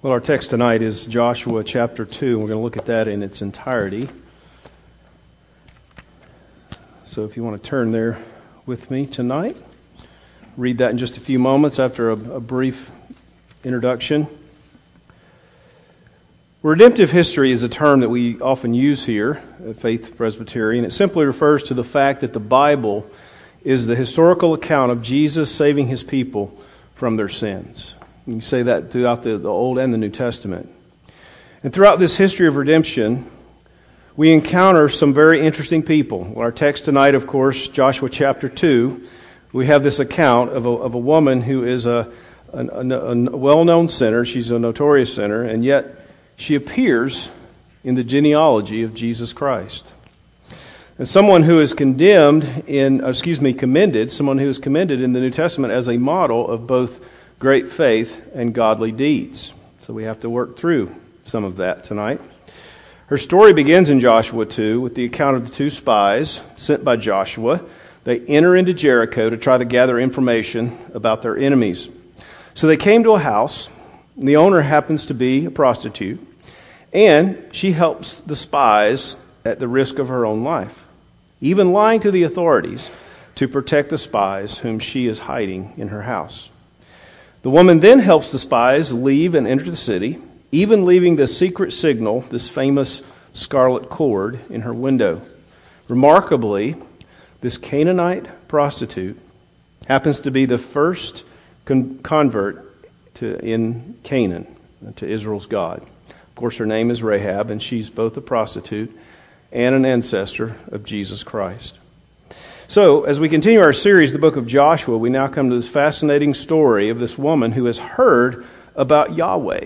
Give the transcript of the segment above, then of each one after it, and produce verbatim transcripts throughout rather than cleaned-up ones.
Well, our text tonight is Joshua chapter two, and we're going to look at that in its entirety. So if you want to turn there with me tonight, read that in just a few moments after a, a brief introduction. Redemptive history is a term that we often use here at Faith Presbyterian. It simply refers to the fact that the Bible is the historical account of Jesus saving his people from their sins. You say that throughout the, the Old and the New Testament. And throughout this history of redemption, we encounter some very interesting people. Our text tonight, of course, Joshua chapter two, we have this account of a, of a woman who is a, a, a, a well-known sinner. She's a notorious sinner, and yet she appears in the genealogy of Jesus Christ. And someone who is condemned in, excuse me, commended, someone who is commended in the New Testament as a model of both great faith and godly deeds. So we have to work through some of that tonight. Her story begins in Joshua two with the account of the two spies sent by Joshua. They enter into Jericho to try to gather information about their enemies. So they came to a house, and the owner happens to be a prostitute, and she helps the spies at the risk of her own life, even lying to the authorities to protect the spies whom she is hiding in her house. The woman then helps the spies leave and enter the city, even leaving the secret signal, this famous scarlet cord, in her window. Remarkably, this Canaanite prostitute happens to be the first con- convert to, in Canaan, to Israel's God. Of course, her name is Rahab, and she's both a prostitute and an ancestor of Jesus Christ. So, as we continue our series, the book of Joshua, we now come to this fascinating story of this woman who has heard about Yahweh.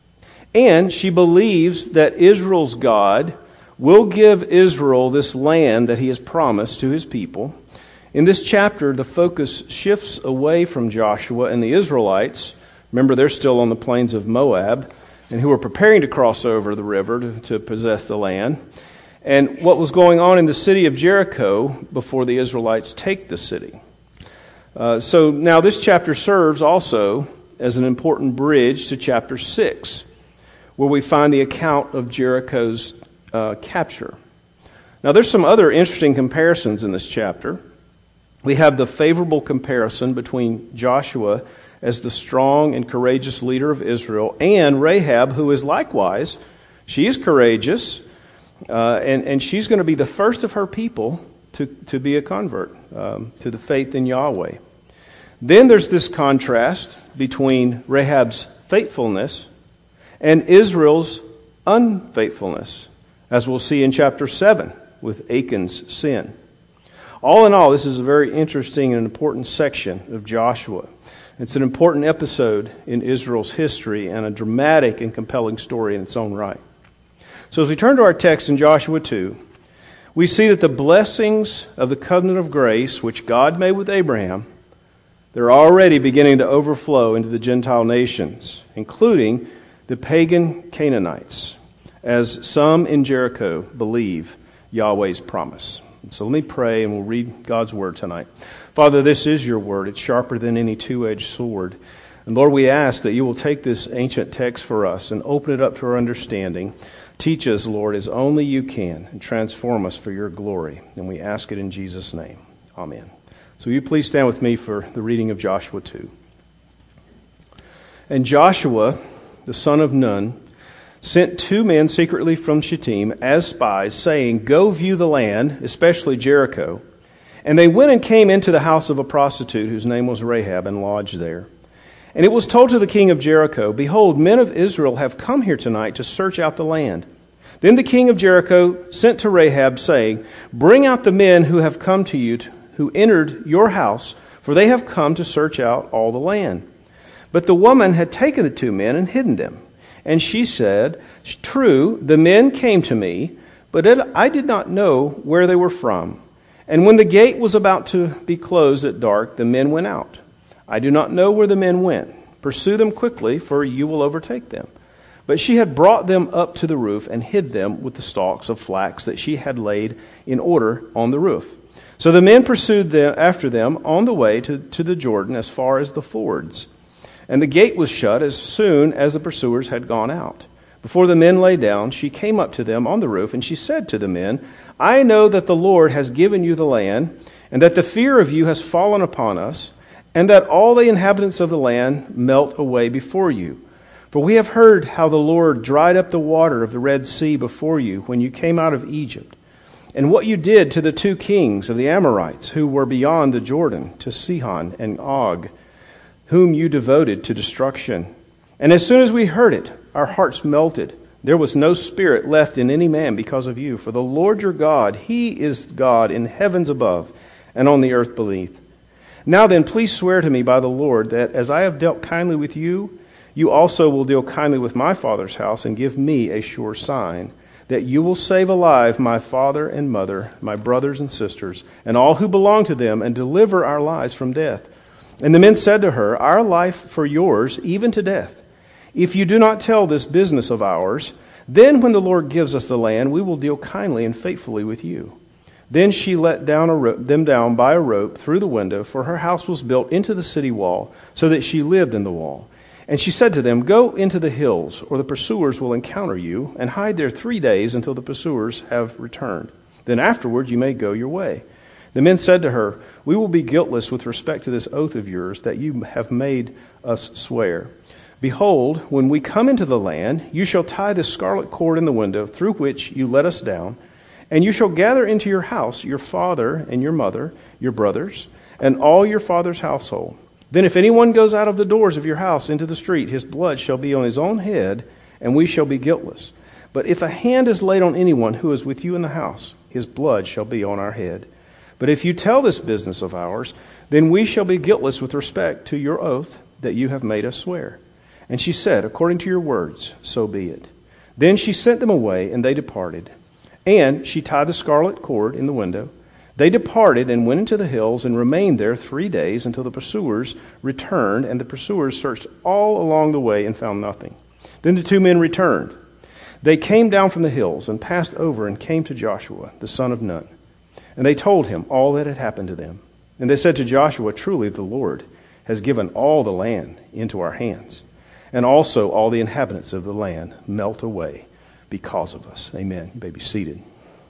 And she believes that Israel's God will give Israel this land that he has promised to his people. In this chapter, the focus shifts away from Joshua and the Israelites. Remember, they're still on the plains of Moab, and who are preparing to cross over the river to, to possess the land. And what was going on in the city of Jericho before the Israelites take the city. Uh, so now this chapter serves also as an important bridge to chapter six, where we find the account of Jericho's uh, capture. Now there's some other interesting comparisons in this chapter. We have the favorable comparison between Joshua as the strong and courageous leader of Israel and Rahab, who is likewise, she is courageous, Uh, and, and she's going to be the first of her people to, to be a convert um, to the faith in Yahweh. Then there's this contrast between Rahab's faithfulness and Israel's unfaithfulness, as we'll see in chapter seven with Achan's sin. All in all, this is a very interesting and important section of Joshua. It's an important episode in Israel's history and a dramatic and compelling story in its own right. So as we turn to our text in Joshua two, we see that the blessings of the covenant of grace, which God made with Abraham, they're already beginning to overflow into the Gentile nations, including the pagan Canaanites, as some in Jericho believe Yahweh's promise. So let me pray and we'll read God's word tonight. Father, this is your word. It's sharper than any two-edged sword. And Lord, we ask that you will take this ancient text for us and open it up to our understanding. Teach us, Lord, as only you can, and transform us for your glory. And we ask it in Jesus' name. Amen. So will you please stand with me for the reading of Joshua two. And Joshua, the son of Nun, sent two men secretly from Shittim as spies, saying, "Go view the land, especially Jericho." And they went and came into the house of a prostitute whose name was Rahab, and lodged there. And it was told to the king of Jericho, "Behold, men of Israel have come here tonight to search out the land." Then the king of Jericho sent to Rahab, saying, "Bring out the men who have come to you, who entered your house, for they have come to search out all the land." But the woman had taken the two men and hidden them. And she said, "True, the men came to me, but I did not know where they were from. And when the gate was about to be closed at dark, the men went out. I do not know where the men went. Pursue them quickly, for you will overtake them." But she had brought them up to the roof and hid them with the stalks of flax that she had laid in order on the roof. So the men pursued them after them on the way to, to the Jordan as far as the fords. And the gate was shut as soon as the pursuers had gone out. Before the men lay down, she came up to them on the roof, and she said to the men, I know that the Lord has given you the land, and that the fear of you has fallen upon us, and that all the inhabitants of the land melt away before you. For we have heard how the Lord dried up the water of the Red Sea before you when you came out of Egypt, and what you did to the two kings of the Amorites who were beyond the Jordan, to Sihon and Og, whom you devoted to destruction. And as soon as we heard it, our hearts melted. There was no spirit left in any man because of you. For the Lord your God, He is God in heavens above and on the earth beneath. Now then, please swear to me by the Lord that as I have dealt kindly with you, you also will deal kindly with my father's house and give me a sure sign, that you will save alive my father and mother, my brothers and sisters, and all who belong to them, and deliver our lives from death. And the men said to her, Our life for yours, even to death. If you do not tell this business of ours, then when the Lord gives us the land, we will deal kindly and faithfully with you. Then she let down a ro- them down by a rope through the window, for her house was built into the city wall, so that she lived in the wall. And she said to them, Go into the hills, or the pursuers will encounter you, and hide there three days until the pursuers have returned. Then afterward you may go your way. The men said to her, We will be guiltless with respect to this oath of yours that you have made us swear. Behold, when we come into the land, you shall tie this scarlet cord in the window through which you let us down, and you shall gather into your house your father and your mother, your brothers, and all your father's household. Then if anyone goes out of the doors of your house into the street, his blood shall be on his own head, and we shall be guiltless. But if a hand is laid on anyone who is with you in the house, his blood shall be on our head. But if you tell this business of ours, then we shall be guiltless with respect to your oath that you have made us swear. And she said, According to your words, so be it. Then she sent them away, and they departed. And she tied the scarlet cord in the window. They departed and went into the hills and remained there three days until the pursuers returned, and the pursuers searched all along the way and found nothing. Then the two men returned. They came down from the hills and passed over and came to Joshua, the son of Nun. And they told him all that had happened to them. And they said to Joshua, Truly the Lord has given all the land into our hands, and also all the inhabitants of the land melt away because of us. Amen. You may be seated.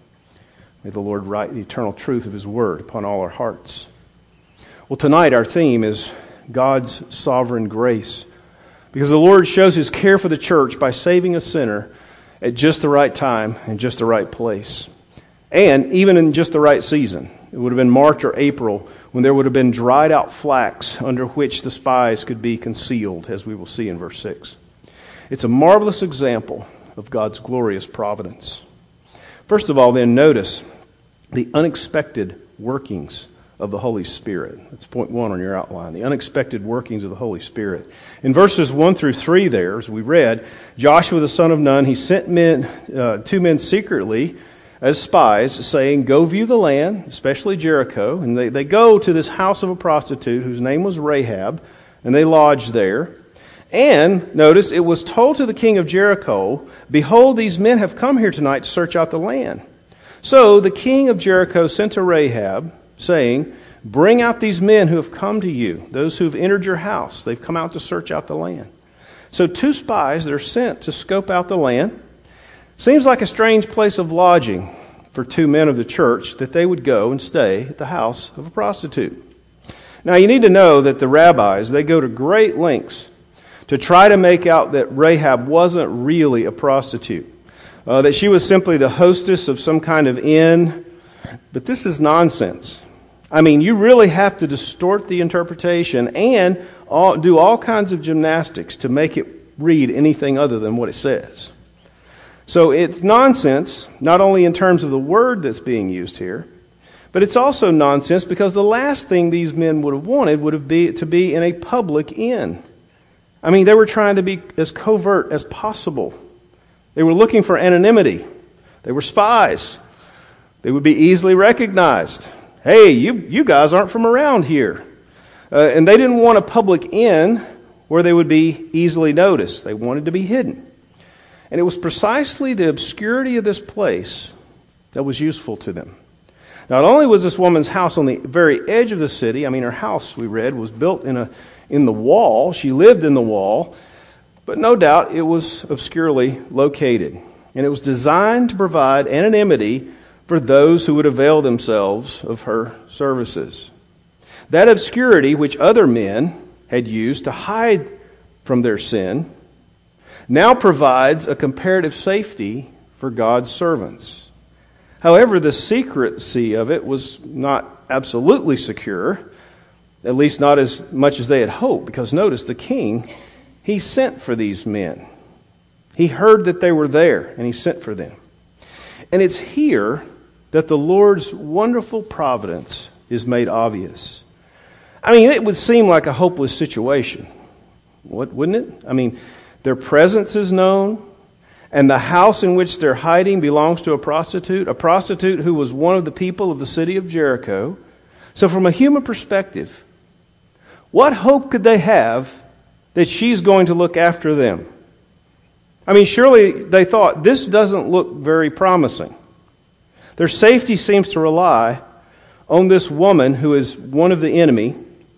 May the Lord write the eternal truth of His word upon all our hearts. Well, tonight our theme is God's sovereign grace, because the Lord shows His care for the church by saving a sinner at just the right time and just the right place, and even in just the right season. It would have been March or April when there would have been dried out flax under which the spies could be concealed, as we will see in verse six. It's a marvelous example of God's glorious providence. First of all, then, notice the unexpected workings of the Holy Spirit. That's point one on your outline, the unexpected workings of the Holy Spirit. In verses one through three there, as we read, Joshua the son of Nun, he sent men, uh, two men secretly as spies, saying, Go view the land, especially Jericho. And they, they go to this house of a prostitute whose name was Rahab, and they lodge there. And, notice, it was told to the king of Jericho, Behold, these men have come here tonight to search out the land. So the king of Jericho sent to Rahab, saying, Bring out these men who have come to you, those who have entered your house. They've come out to search out the land. So two spies, they're sent to scope out the land. Seems like a strange place of lodging for two men of the church that they would go and stay at the house of a prostitute. Now you need to know that the rabbis, they go to great lengths to try to make out that Rahab wasn't really a prostitute, uh, that she was simply the hostess of some kind of inn. But this is nonsense. I mean, you really have to distort the interpretation and all, do all kinds of gymnastics to make it read anything other than what it says. So it's nonsense, not only in terms of the word that's being used here, but it's also nonsense because the last thing these men would have wanted would have been to be in a public inn. I mean, they were trying to be as covert as possible. They were looking for anonymity. They were spies. They would be easily recognized. Hey, you, you guys aren't from around here. Uh, and they didn't want a public inn where they would be easily noticed. They wanted to be hidden. And it was precisely the obscurity of this place that was useful to them. Not only was this woman's house on the very edge of the city, I mean, her house, we read, was built in a in the wall. She lived in the wall, but no doubt it was obscurely located. And it was designed to provide anonymity for those who would avail themselves of her services. That obscurity which other men had used to hide from their sin now provides a comparative safety for God's servants. However, the secrecy of it was not absolutely secure, at least not as much as they had hoped, because notice, the king, he sent for these men. He heard that they were there, and he sent for them. And it's here that the Lord's wonderful providence is made obvious. I mean, it would seem like a hopeless situation, wouldn't it? I mean, their presence is known, and the house in which they're hiding belongs to a prostitute, a prostitute who was one of the people of the city of Jericho. So from a human perspective, what hope could they have that she's going to look after them? I mean, surely they thought, this doesn't look very promising. Their safety seems to rely on this woman who is one of the enemy,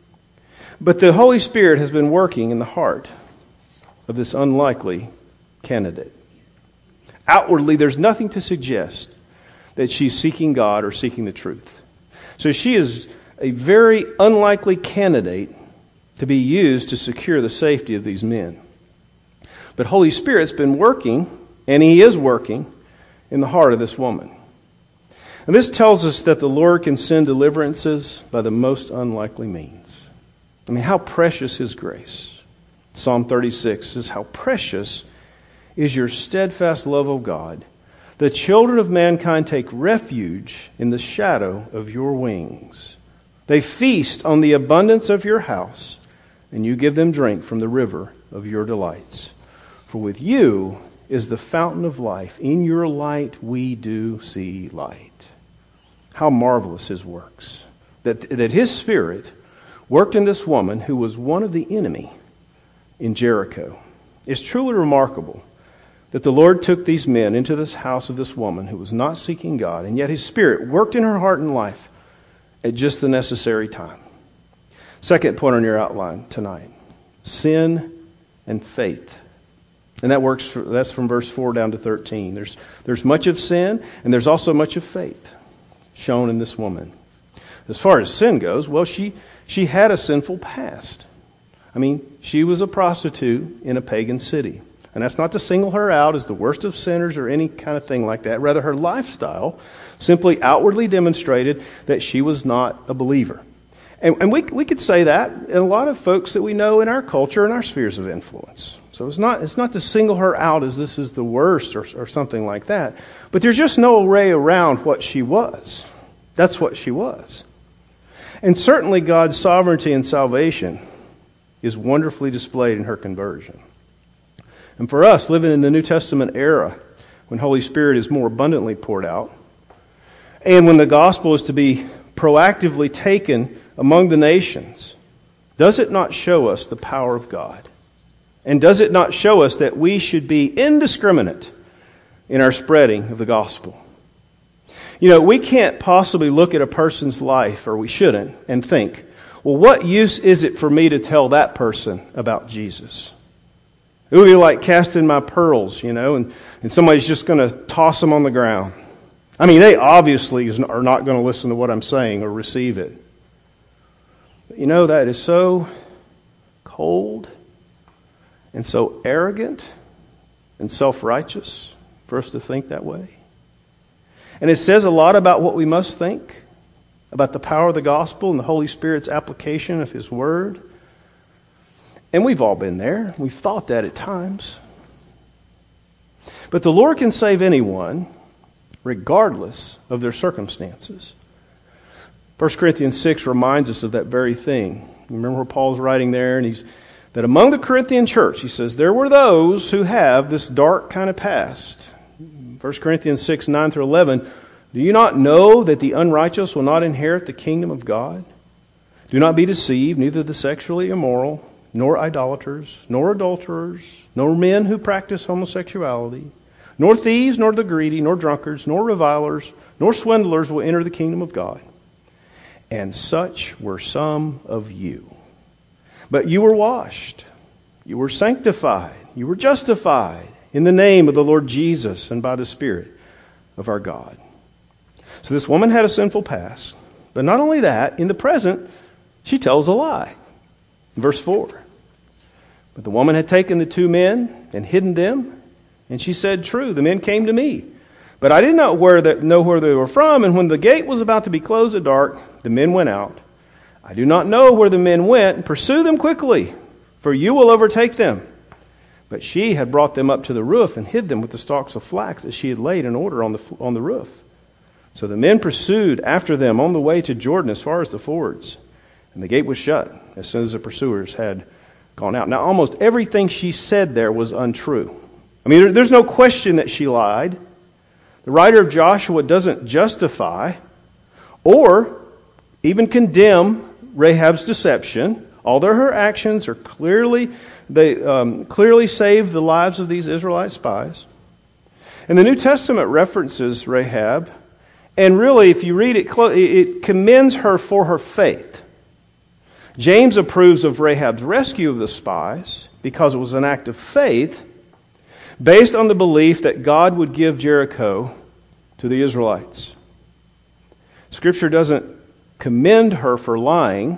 but the Holy Spirit has been working in the heart of this unlikely candidate. Outwardly, there's nothing to suggest that she's seeking God or seeking the truth. So she is a very unlikely candidate to be used to secure the safety of these men. But Holy Spirit's been working, and He is working, in the heart of this woman. And this tells us that the Lord can send deliverances by the most unlikely means. I mean, how precious His grace. Psalm thirty-six says, how precious is your steadfast love, O God. The children of mankind take refuge in the shadow of your wings. They feast on the abundance of your house, and you give them drink from the river of your delights. For with you is the fountain of life. In your light we do see light. How marvelous His works. That, that His Spirit worked in this woman who was one of the enemy in Jericho. It's truly remarkable that the Lord took these men into this house of this woman who was not seeking God, and yet His Spirit worked in her heart and life at just the necessary time. Second point on your outline tonight, sin and faith. And that works for, that's from verse four down to thirteen. There's, there's much of sin, and there's also much of faith shown in this woman. As far as sin goes, well, she, she had a sinful past. I mean, she was a prostitute in a pagan city. And that's not to single her out as the worst of sinners or any kind of thing like that. Rather, her lifestyle simply outwardly demonstrated that she was not a believer. And, and we we could say that in a lot of folks that we know in our culture and our spheres of influence. So it's not it's not to single her out as this is the worst or, or something like that. But there's just no way around what she was. That's what she was. And certainly God's sovereignty and salvation is wonderfully displayed in her conversion. And for us, living in the New Testament era, when Holy Spirit is more abundantly poured out, and when the gospel is to be proactively taken among the nations, does it not show us the power of God? And does it not show us that we should be indiscriminate in our spreading of the gospel? You know, we can't possibly look at a person's life, or we shouldn't, and think, well, what use is it for me to tell that person about Jesus? It would be like casting my pearls, you know, and, and somebody's just going to toss them on the ground. I mean, they obviously are not going to listen to what I'm saying or receive it. But you know, that is so cold and so arrogant and self-righteous for us to think that way. And it says a lot about what we must think, about the power of the gospel and the Holy Spirit's application of His Word. And we've all been there. We've thought that at times. But the Lord can save anyone, regardless of their circumstances. First Corinthians six reminds us of that very thing. Remember where Paul's writing there, and he's that among the Corinthian church, he says, there were those who have this dark kind of past. First Corinthians six, nine through eleven, do you not know that the unrighteous will not inherit the kingdom of God? Do not be deceived, neither the sexually immoral, nor idolaters, nor adulterers, nor men who practice homosexuality, nor thieves, nor the greedy, nor drunkards, nor revilers, nor swindlers will enter the kingdom of God. And such were some of you. But you were washed, you were sanctified, you were justified in the name of the Lord Jesus and by the Spirit of our God. So this woman had a sinful past. But not only that, in the present, she tells a lie. Verse four. But the woman had taken the two men and hidden them, and she said, "True, the men came to me. But I did not know where they were from, and when the gate was about to be closed at dark, the men went out. I do not know where the men went. Pursue them quickly, for you will overtake them." But she had brought them up to the roof and hid them with the stalks of flax that she had laid in order on the on the roof. So the men pursued after them on the way to Jordan as far as the fords. And the gate was shut as soon as the pursuers had gone out. Now, almost everything she said there was untrue. I mean, there, there's no question that she lied. The writer of Joshua doesn't justify or even condemn Rahab's deception. Although her actions are clearly, they um, clearly saved the lives of these Israelite spies. And the New Testament references Rahab, and really, if you read it, it commends her for her faith. James approves of Rahab's rescue of the spies because it was an act of faith based on the belief that God would give Jericho to the Israelites. Scripture doesn't commend her for lying,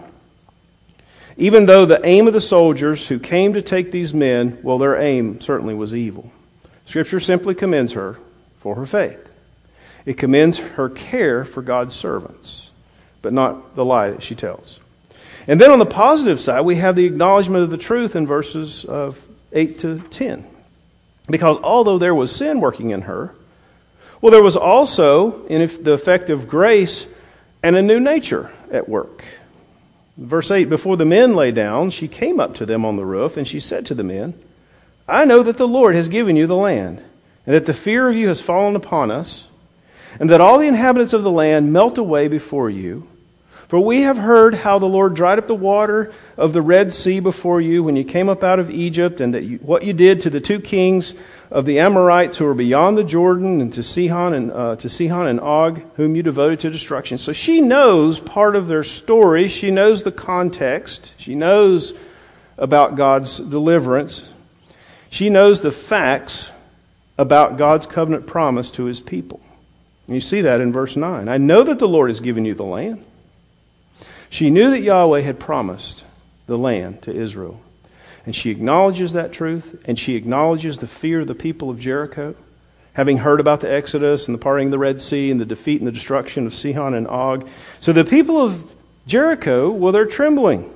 even though the aim of the soldiers who came to take these men, well, their aim certainly was evil. Scripture simply commends her for her faith. It commends her care for God's servants, but not the lie that she tells. And then on the positive side, we have the acknowledgement of the truth in verses of eight to ten. Because although there was sin working in her, well, there was also, in the effect of grace, and a new nature at work. Verse eight, before the men lay down, she came up to them on the roof, and she said to the men, "I know that the Lord has given you the land, and that the fear of you has fallen upon us, and that all the inhabitants of the land melt away before you. For we have heard how the Lord dried up the water of the Red Sea before you when you came up out of Egypt, and that you, what you did to the two kings of the Amorites who were beyond the Jordan, and to Sihon and uh, to Sihon and Og, whom you devoted to destruction." So she knows part of their story. She knows the context. She knows about God's deliverance. She knows the facts about God's covenant promise to His people. And you see that in verse nine. "I know that the Lord has given you the land." She knew that Yahweh had promised the land to Israel. And she acknowledges that truth, and she acknowledges the fear of the people of Jericho, having heard about the Exodus and the parting of the Red Sea and the defeat and the destruction of Sihon and Og. So the people of Jericho, well, they're trembling.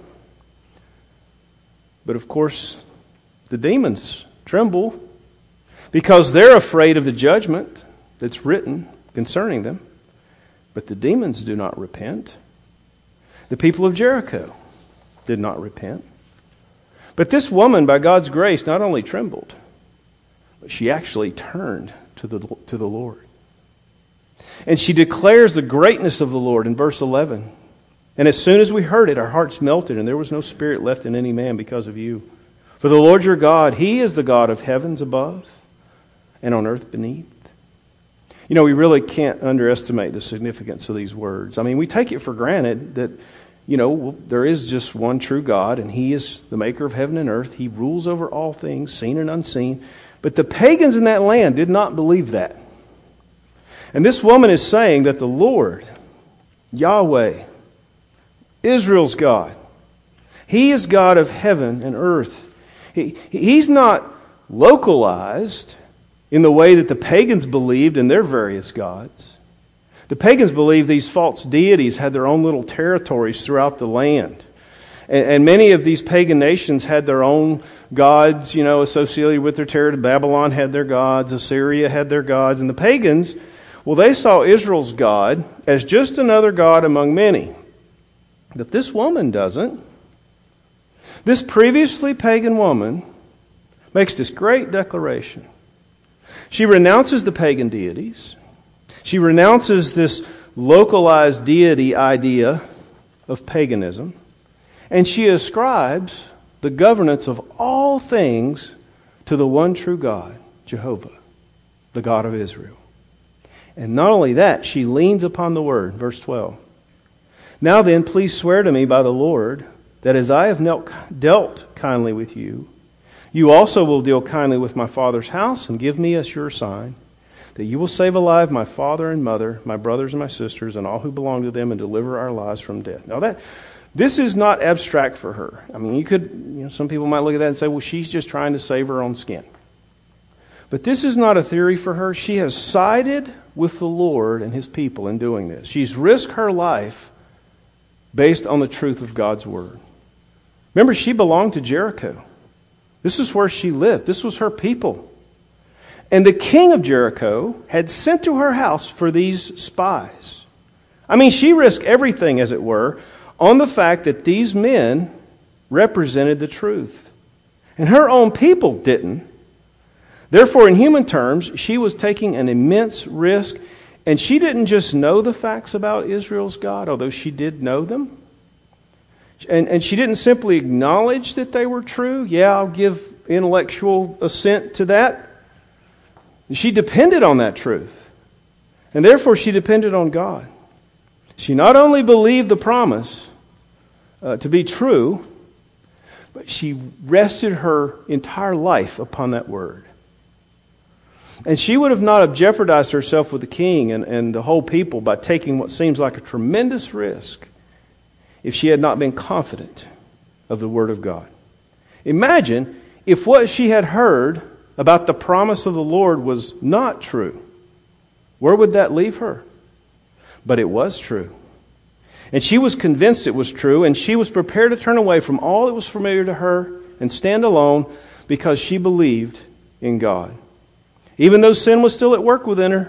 But of course, the demons tremble because they're afraid of the judgment that's written concerning them. But the demons do not repent. The people of Jericho did not repent. But this woman, by God's grace, not only trembled, but she actually turned to the, to the Lord. And she declares the greatness of the Lord in verse eleven. "And as soon as we heard it, our hearts melted, and there was no spirit left in any man because of you. For the Lord your God, He is the God of heavens above and on earth beneath." You know, we really can't underestimate the significance of these words. I mean, we take it for granted that, you know, there is just one true God, and He is the maker of heaven and earth. He rules over all things, seen and unseen. But the pagans in that land did not believe that. And this woman is saying that the Lord, Yahweh, Israel's God, He is God of heaven and earth. He, he's not localized in the way that the pagans believed in their various gods. The pagans believed these false deities had their own little territories throughout the land. And, and many of these pagan nations had their own gods, you know, associated with their territory. Babylon had their gods. Assyria had their gods. And the pagans, well, they saw Israel's God as just another god among many. But this woman doesn't. This previously pagan woman makes this great declaration. She renounces the pagan deities. She renounces this localized deity idea of paganism. And she ascribes the governance of all things to the one true God, Jehovah, the God of Israel. And not only that, she leans upon the word, verse twelve. "Now then, please swear to me by the Lord that as I have dealt kindly with you, you also will deal kindly with my father's house, and give me a sure sign that you will save alive my father and mother, my brothers and my sisters, and all who belong to them, and deliver our lives from death. Now that this is not abstract for her. I mean, you could, you know, some people might look at that and say, well, she's just trying to save her own skin. But this is not a theory for her. She has sided with the Lord and His people in doing this. She's risked her life based on the truth of God's Word. Remember, she belonged to Jericho. This is where she lived. This was her people. And the king of Jericho had sent to her house for these spies. I mean, she risked everything, as it were, on the fact that these men represented the truth. And her own people didn't. Therefore, in human terms, she was taking an immense risk. And she didn't just know the facts about Israel's God, although she did know them. And, and she didn't simply acknowledge that they were true. Yeah, I'll give intellectual assent to that. She depended on that truth. And therefore she depended on God. She not only believed the promise uh, to be true, but she rested her entire life upon that word. And she would have not have jeopardized herself with the king and, and the whole people by taking what seems like a tremendous risk if she had not been confident of the Word of God. Imagine if what she had heard about the promise of the Lord was not true. Where would that leave her? But it was true. And she was convinced it was true, and she was prepared to turn away from all that was familiar to her and stand alone because she believed in God. Even though sin was still at work within her,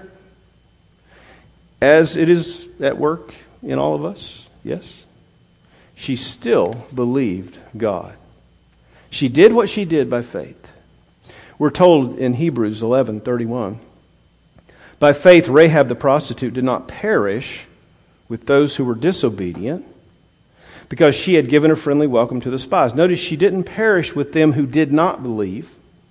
as it is at work in all of us, yes, she still believed God. She did what she did by faith. We're told in Hebrews eleven thirty-one, by faith Rahab the prostitute did not perish with those who were disobedient, because she had given a friendly welcome to the spies. Notice she didn't perish with them who did not believe.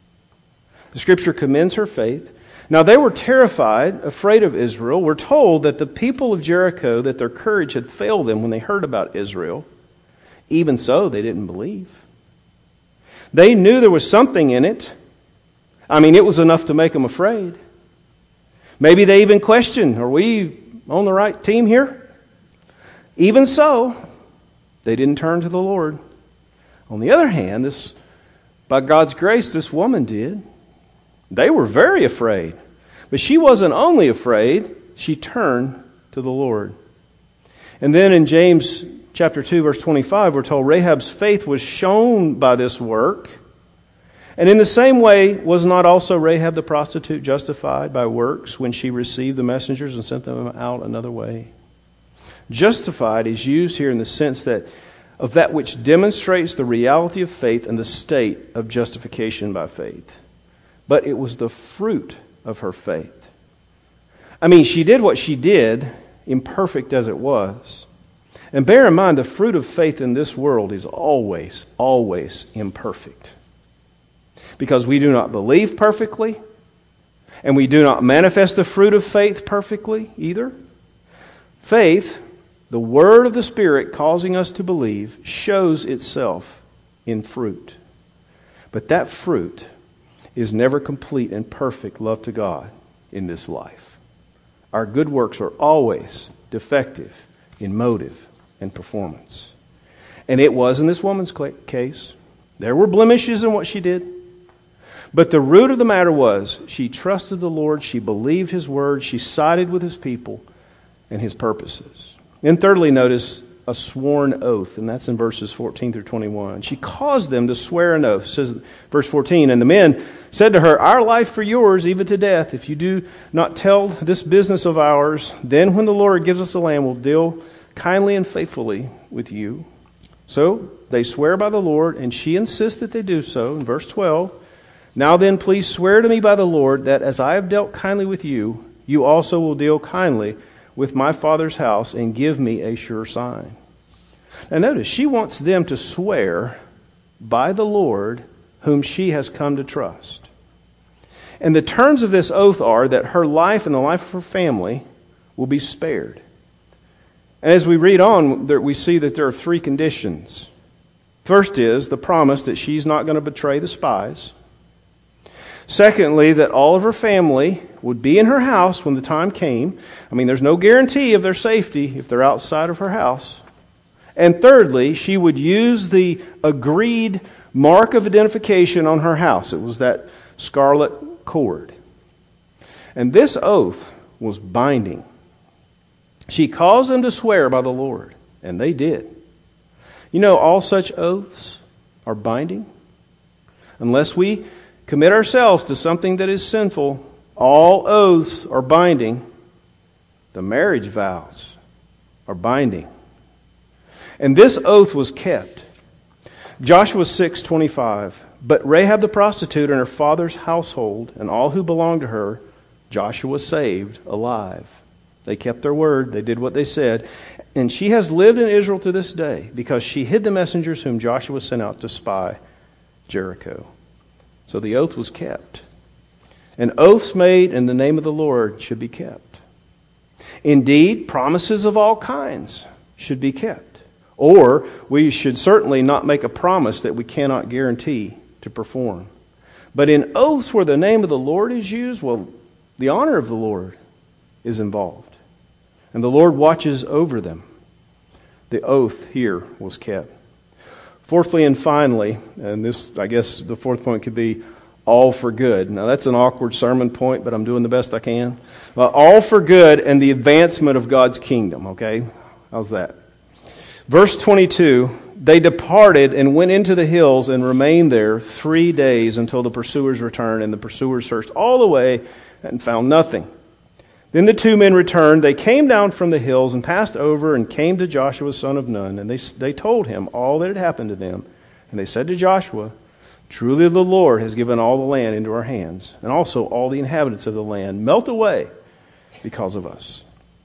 The Scripture commends her faith. Now they were terrified, afraid of Israel. We're told that the people of Jericho, that their courage had failed them when they heard about Israel. Even so, they didn't believe. They knew there was something in it. I mean, it was enough to make them afraid. Maybe they even questioned, are we on the right team here? Even so, they didn't turn to the Lord. On the other hand, this, by God's grace, this woman did. They were very afraid. But she wasn't only afraid, she turned to the Lord. And then in James chapter two, verse twenty-five, we're told Rahab's faith was shown by this work. And in the same way, was not also Rahab the prostitute justified by works when she received the messengers and sent them out another way? Justified is used here in the sense that of that which demonstrates the reality of faith and the state of justification by faith. But it was the fruit of her faith. I mean, she did what she did, imperfect as it was. And bear in mind, the fruit of faith in this world is always, always imperfect. Because we do not believe perfectly, and we do not manifest the fruit of faith perfectly either. Faith, the word of the Spirit causing us to believe, shows itself in fruit. But that fruit is never complete and perfect love to God in this life. Our good works are always defective in motive and performance. And it was in this woman's case. There were blemishes in what she did. But the root of the matter was, she trusted the Lord, she believed His word, she sided with His people and His purposes. And thirdly, notice a sworn oath, and that's in verses fourteen through twenty-one. She caused them to swear an oath, says verse fourteen, and the men said to her, our life for yours, even to death. If you do not tell this business of ours, then when the Lord gives us the land, we'll deal kindly and faithfully with you. So they swear by the Lord, and she insists that they do so. In verse twelve, now then, please swear to me by the Lord that as I have dealt kindly with you, you also will deal kindly with my father's house and give me a sure sign. Now notice, she wants them to swear by the Lord whom she has come to trust. And the terms of this oath are that her life and the life of her family will be spared. And as we read on, there, we see that there are three conditions. First is the promise that she's not going to betray the spies. Secondly, that all of her family would be in her house when the time came. I mean, there's no guarantee of their safety if they're outside of her house. And thirdly, she would use the agreed mark of identification on her house. It was that scarlet cord. And this oath was binding. She caused them to swear by the Lord, and they did. You know, all such oaths are binding. Unless we commit ourselves to something that is sinful, all oaths are binding. The marriage vows are binding. And this oath was kept. Joshua six twenty-five. But Rahab the prostitute and her father's household and all who belonged to her, Joshua saved alive. They kept their word. They did what they said. And she has lived in Israel to this day because she hid the messengers whom Joshua sent out to spy Jericho. So the oath was kept. And oaths made in the name of the Lord should be kept. Indeed, promises of all kinds should be kept. Or we should certainly not make a promise that we cannot guarantee to perform. But in oaths where the name of the Lord is used, well, the honor of the Lord is involved. And the Lord watches over them. The oath here was kept. Fourthly and finally, and this, I guess the fourth point could be all for good. Now that's an awkward sermon point, but I'm doing the best I can. Well, all for good and the advancement of God's kingdom, okay? How's that? Verse twenty-two, they departed and went into the hills and remained there three days until the pursuers returned, and the pursuers searched all the way and found nothing. Then the two men returned. They came down from the hills and passed over and came to Joshua, son of Nun. And they, they told him all that had happened to them. And they said to Joshua, truly the Lord has given all the land into our hands, and also all the inhabitants of the land melt away because of us.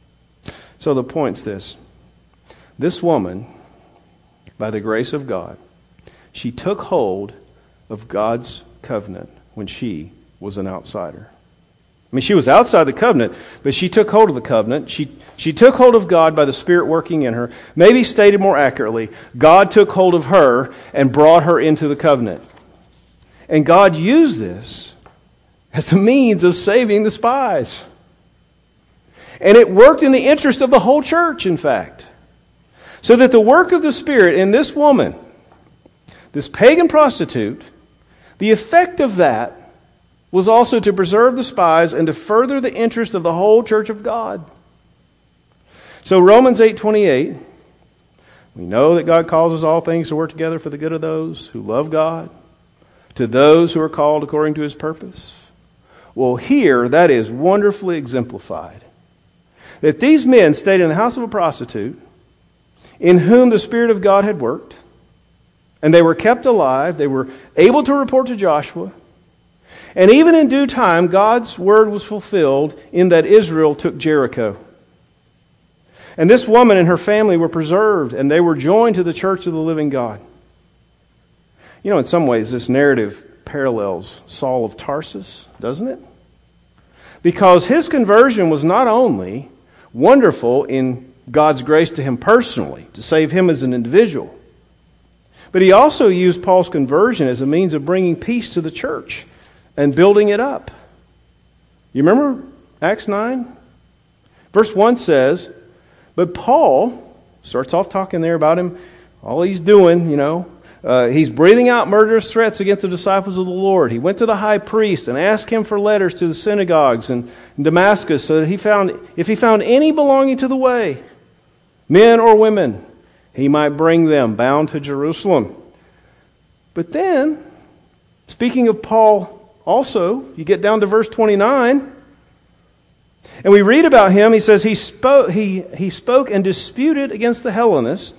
So the point's this. This woman, by the grace of God, she took hold of God's covenant when she was an outsider. I mean, she was outside the covenant, but she took hold of the covenant. She, she took hold of God by the Spirit working in her. Maybe stated more accurately, God took hold of her and brought her into the covenant. And God used this as a means of saving the spies. And it worked in the interest of the whole church, in fact. So that the work of the Spirit in this woman, this pagan prostitute, the effect of that was also to preserve the spies and to further the interest of the whole church of God. So Romans eight twenty-eight, we know that God causes all things to work together for the good of those who love God, to those who are called according to His purpose. Well, here that is wonderfully exemplified. That these men stayed in the house of a prostitute in whom the Spirit of God had worked, and they were kept alive. They were able to report to Joshua. And even in due time, God's word was fulfilled in that Israel took Jericho. And this woman and her family were preserved, and they were joined to the church of the living God. You know, in some ways, this narrative parallels Saul of Tarsus, doesn't it? Because his conversion was not only wonderful in God's grace to him personally, to save him as an individual, but he also used Paul's conversion as a means of bringing peace to the church and building it up. You remember Acts nine? Verse one says, but Paul starts off talking there about him, all he's doing, you know. Uh, he's breathing out murderous threats against the disciples of the Lord. He went to the high priest and asked him for letters to the synagogues in, in Damascus so that he found, if he found any belonging to the way, men or women, he might bring them bound to Jerusalem. But then, speaking of Paul also, you get down to verse twenty-nine, and we read about him. He says he spoke, he, he spoke and disputed against the Hellenists,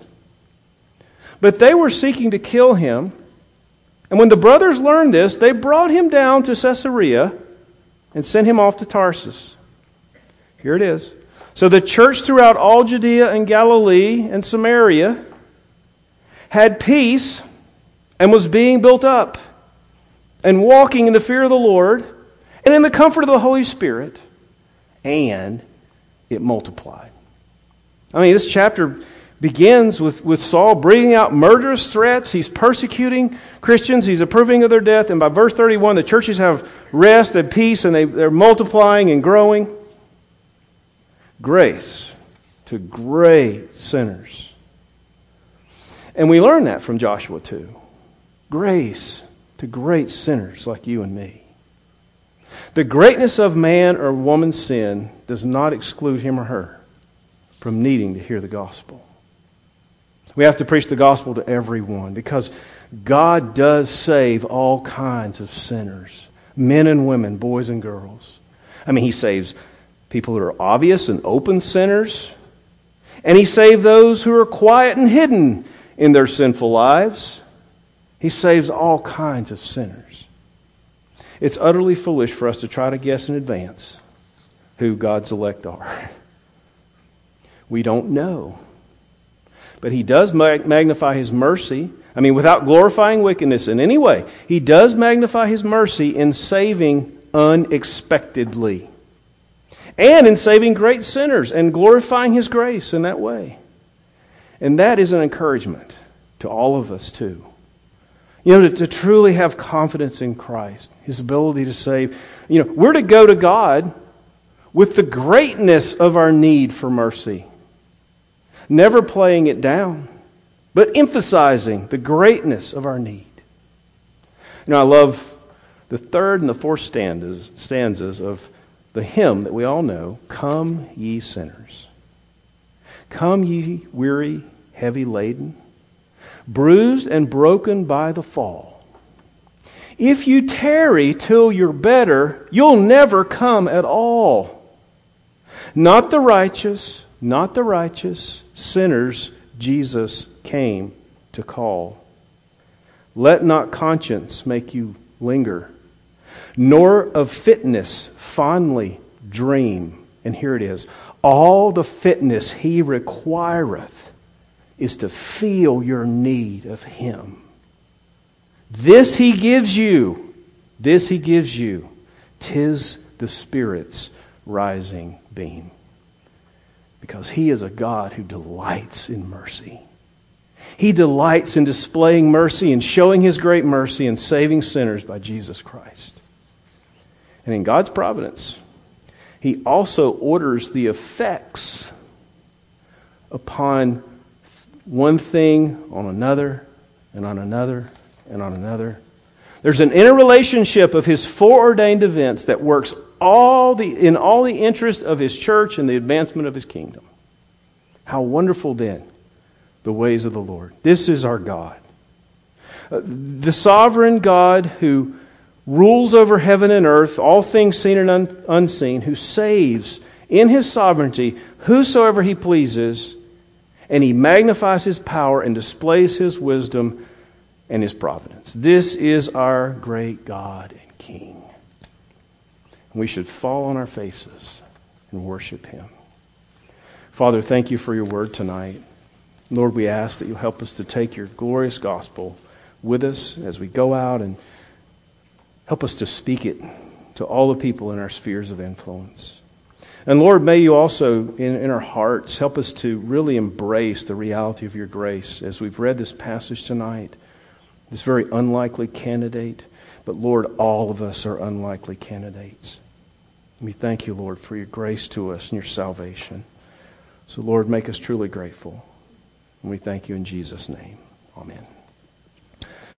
but they were seeking to kill him. And when the brothers learned this, they brought him down to Caesarea and sent him off to Tarsus. Here it is. So the church throughout all Judea and Galilee and Samaria had peace and was being built up and walking in the fear of the Lord and in the comfort of the Holy Spirit, and it multiplied. I mean, this chapter begins with, with Saul breathing out murderous threats. He's persecuting Christians. He's approving of their death. And by verse thirty-one, the churches have rest and peace, and they, they're multiplying and growing. Grace to great sinners. And we learn that from Joshua two. Grace to great sinners like you and me. The greatness of man or woman's sin does not exclude him or her from needing to hear the gospel. We have to preach the gospel to everyone because God does save all kinds of sinners. Men and women, boys and girls. I mean, He saves people who are obvious and open sinners. And He saves those who are quiet and hidden in their sinful lives. He saves all kinds of sinners. It's utterly foolish for us to try to guess in advance who God's elect are. We don't know. But He does magnify His mercy. I mean, without glorifying wickedness in any way, He does magnify His mercy in saving unexpectedly. And in saving great sinners and glorifying His grace in that way. And that is an encouragement to all of us too. You know, to, to truly have confidence in Christ, His ability to save. You know, we're to go to God with the greatness of our need for mercy. Never playing it down, but emphasizing the greatness of our need. You know, I love the third and the fourth stanzas, stanzas of the hymn that we all know, Come Ye Sinners. Come ye weary, heavy laden, bruised and broken by the fall. If you tarry till you're better, you'll never come at all. Not the righteous, not the righteous, sinners Jesus came to call. Let not conscience make you linger, nor of fitness fondly dream. And here it is. All the fitness He requireth is to feel your need of Him. This He gives you. This He gives you. 'Tis the Spirit's rising beam. Because He is a God who delights in mercy. He delights in displaying mercy and showing His great mercy and saving sinners by Jesus Christ. And in God's providence, He also orders the effects upon one thing on another and on another and on another. There's an interrelationship of His foreordained events that works all the in all the interest of His church and the advancement of His kingdom. How wonderful then the ways of the Lord. This is our God. Uh, the sovereign God who rules over heaven and earth, all things seen and un- unseen, who saves in His sovereignty whosoever He pleases, and He magnifies His power and displays His wisdom and His providence. This is our great God and King. We should fall on our faces and worship Him. Father, thank You for Your word tonight. Lord, we ask that You'll help us to take Your glorious gospel with us as we go out, and help us to speak it to all the people in our spheres of influence. And Lord, may You also, in, in our hearts, help us to really embrace the reality of Your grace as we've read this passage tonight, this very unlikely candidate. But Lord, all of us are unlikely candidates. And we thank You, Lord, for Your grace to us and Your salvation. So Lord, make us truly grateful. And we thank You in Jesus' name. Amen.